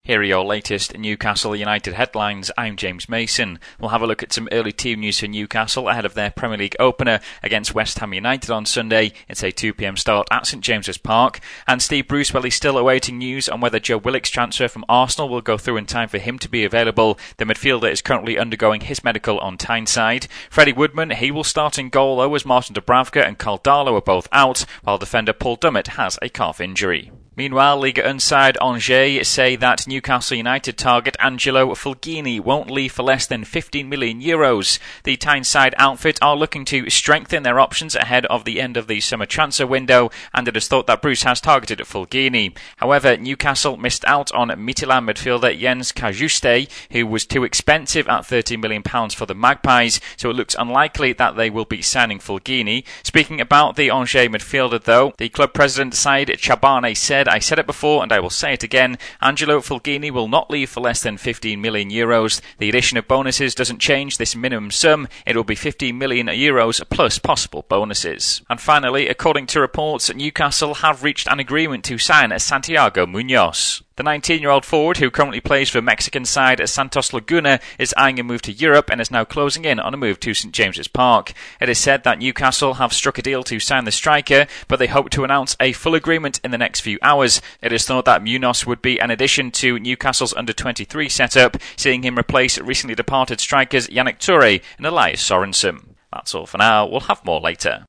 Here are your latest Newcastle United headlines. I'm James Mason. We'll have a look at some early team news for Newcastle ahead of their Premier League opener against West Ham United on Sunday. It's a 2 p.m. start at St James's Park. And Steve Bruce, well, he's still awaiting news on whether Joe Willock's transfer from Arsenal will go through in time for him to be available. The midfielder is currently undergoing his medical on Tyneside. Freddie Woodman, he will start in goal though, as Martin Dubravka and Karl Darlow are both out, while defender Paul Dummett has a calf injury. Meanwhile, Ligue 1 side Angers say that Newcastle United target Angelo Fulgini won't leave for less than €15 million. The Tyneside outfit are looking to strengthen their options ahead of the end of the summer transfer window, and it is thought that Bruce has targeted Fulgini. However, Newcastle missed out on Midtjylland midfielder Jens Cajuste, who was too expensive at £30 million for the Magpies, so it looks unlikely that they will be signing Fulgini. Speaking about the Angers midfielder though, the club president Said Chabane said, "I said it before and I will say it again, Angelo Fulgini will not leave for less than €15 million. The addition of bonuses doesn't change this minimum sum. It will be €15 million plus possible bonuses." And finally, according to reports, Newcastle have reached an agreement to sign Santiago Munoz. The 19-year-old forward, who currently plays for Mexican side Santos Laguna, is eyeing a move to Europe and is now closing in on a move to St James's Park. It is said that Newcastle have struck a deal to sign the striker, but they hope to announce a full agreement in the next few hours. It is thought that Munoz would be an addition to Newcastle's under-23 setup, seeing him replace recently departed strikers Yannick Touré and Elias Sorensen. That's all for now. We'll have more later.